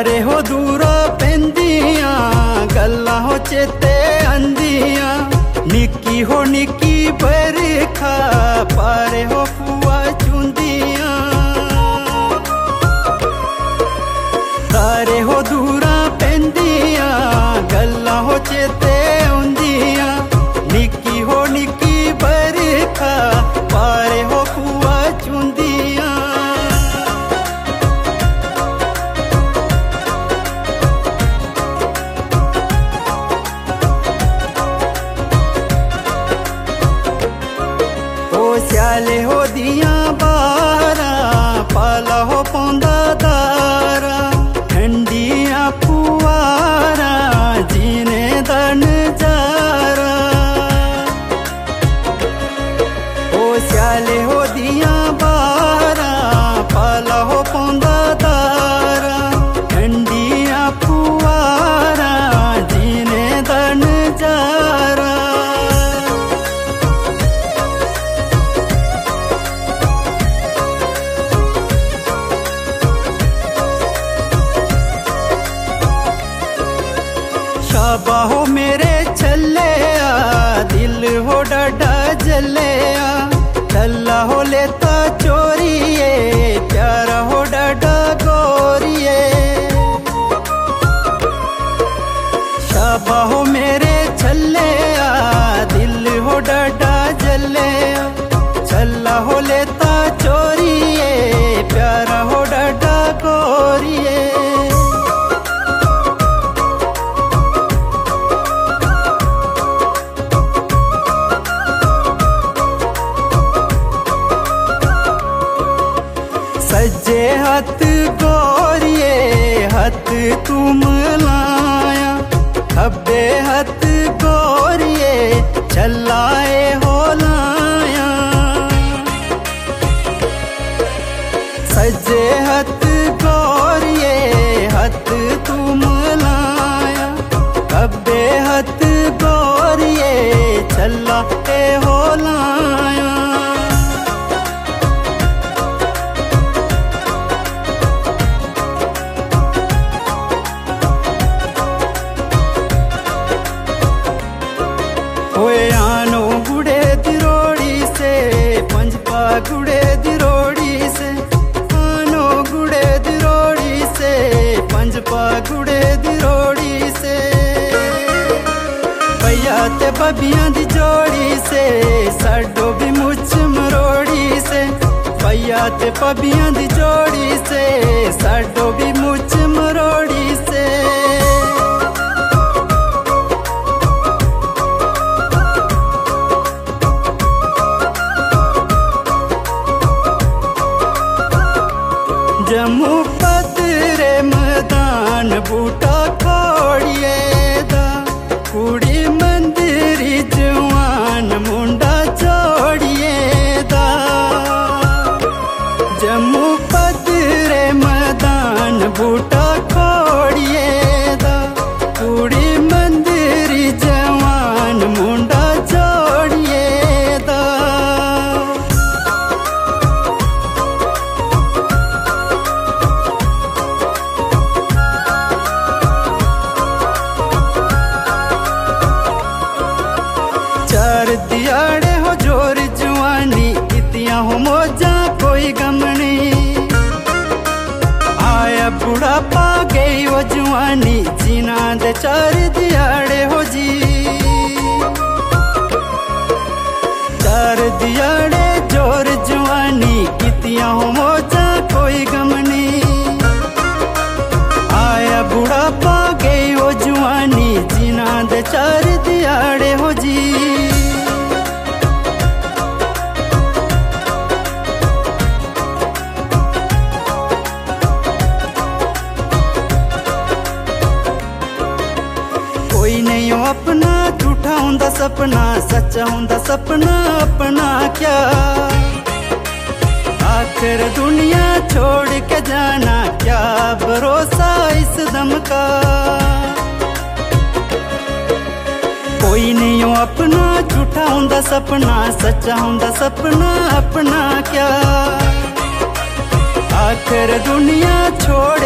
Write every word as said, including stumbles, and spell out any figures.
तारे हो दूरा पेंदियां गल्ला हो चेते अंदियां निक्की हो निक्की बरखा पारे हो फुआ चुंदियां तारे हो दूरा पेंदियां गल्ला हो चेते अंदियां निक्की हो निक्की बरखा पारे हो फुआ चुंदियां स्याले हो दिया बारा पाला हो पौंदा दारा ठंडिया पुआरा जीने दा नजारा ओ स्याले हो दिया बारा पाला हो पौंदा दारा ठंडिया पुआरा जीने दा नजारा शाबा हो मेरे छले आ दिल हो डाडा जले आ तल्ला हो लेता चोरिए प्यारा हो डाडा गोरिए शाबा हो मेरे छले आ दिल हो डाडा जले आ छल्ला हो लेता चोरिए प्यारा हो डाडा गोरिए सज्जे हथ गोरिए हथ तुम लाया खब्बे हथ गोरिए चलाए हो लाया सज्जे हथ गोरिए हथ तुम लाया खब्बे हथ गोरिए चलाए हो लाया ओए आनो गुड़े दिरोड़ी से पंजपा गुड़े दिरोड़ी से आनो गुड़े दिरोड़ी से पंजपा गुड़े दिरोड़ी से भैया ते बबियां दी जोड़ी से साडो भी मुछ मरोड़ी से भैया ते बबियां दी जोड़ी से साडो भी मुछ मरोड़ी से जम्मू पदरे मैदान बूटा खोड़िए दा कुड़ी मंदिरी जवान मुंडा जोड़िए दा जम्मू पदरे मैदान बूटा खोड़िए दा कुड़ी मंदिरी जवान मुंडा जोड़िए दा चार दियाड़े हो जोर जवानी इतिया हो मौजा कोई गमनी आया बुढ़ापा गई वो जवानी जीना दे चार दियाड़े हो जी चार दियाड़े जोर जवानी इतिया हो मौजा कोई गमनी आया बुढ़ापा गई वो जवानी जीना दे चार दियाड़े हो जी कोई नहीं हो अपना झूठा हुंदा सपना सच्चा हुंदा सपना अपना क्या आखिर दुनिया छोड़ के जाना क्या भरोसा इस दम का कोई नहीं हो अपना झूठा हुंदा सपना सच्चा हुंदा सपना अपना क्या आखिर दुनिया छोड़